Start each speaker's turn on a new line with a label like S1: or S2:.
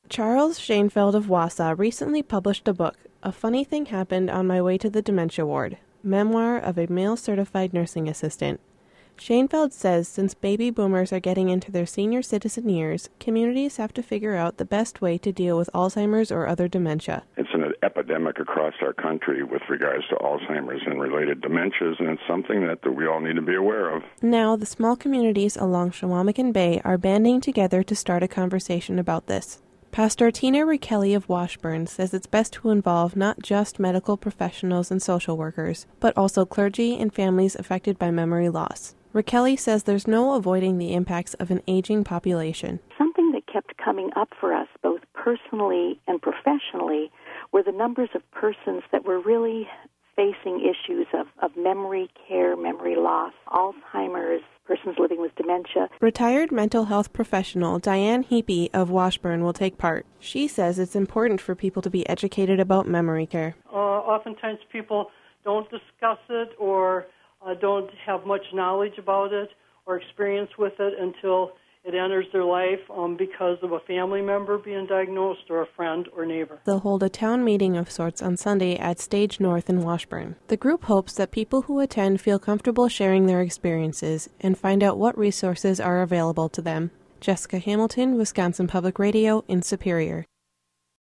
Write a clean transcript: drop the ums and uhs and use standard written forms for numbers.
S1: Charles Schoenfeld of Wausau recently published a book, A Funny Thing Happened on My Way to the Dementia Ward, Memoir of a Male Certified Nursing Assistant. Schoenfeld says since baby boomers are getting into their senior citizen years, communities have to figure out the best way to deal with Alzheimer's or other dementia.
S2: It's an epidemic across our country with regards to Alzheimer's and related dementias, and it's something that we all need to be aware of.
S1: Now, the small communities along Chequamegon Bay are banding together to start a conversation about this. Pastor Tina Rakelli of Washburn says it's best to involve not just medical professionals and social workers, but also clergy and families affected by memory loss. Rakelli says there's no avoiding the impacts of an aging population.
S3: Something that kept coming up for us, both personally and professionally, were the numbers of persons that were really facing issues of memory care, memory loss, Alzheimer's, persons living with dementia.
S1: Retired mental health professional Diane Heapy of Washburn will take part. She says it's important for people to be educated about memory care.
S4: Oftentimes people don't discuss it or don't have much knowledge about it or experience with it until it enters their life because of a family member being diagnosed or a friend or neighbor.
S1: They'll hold a town meeting of sorts on Sunday at Stage North in Washburn. The group hopes that people who attend feel comfortable sharing their experiences and find out what resources are available to them. Jessica Hamilton, Wisconsin Public Radio in Superior.